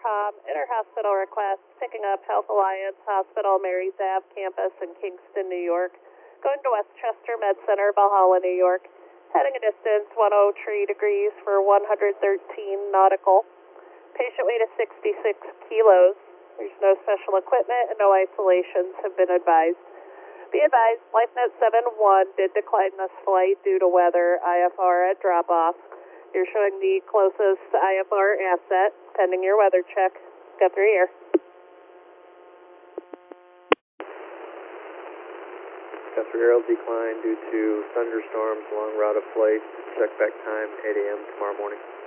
Inter-hospital request, picking up Health Alliance Hospital, Mary's Ave campus in Kingston, New York, going to Westchester Med Center, Valhalla, New York, heading a distance 103 degrees for 113 nautical. Patient weight is 66 kilos. There's no special equipment and no isolations have been advised. Be advised, LifeNet 71 did decline this flight due to weather, IFR at drop-off. You're showing the closest IFR asset, pending your weather check. Go through here. Guthrie Air decline due to thunderstorms, long route of flight. Check back time 8 a.m. tomorrow morning.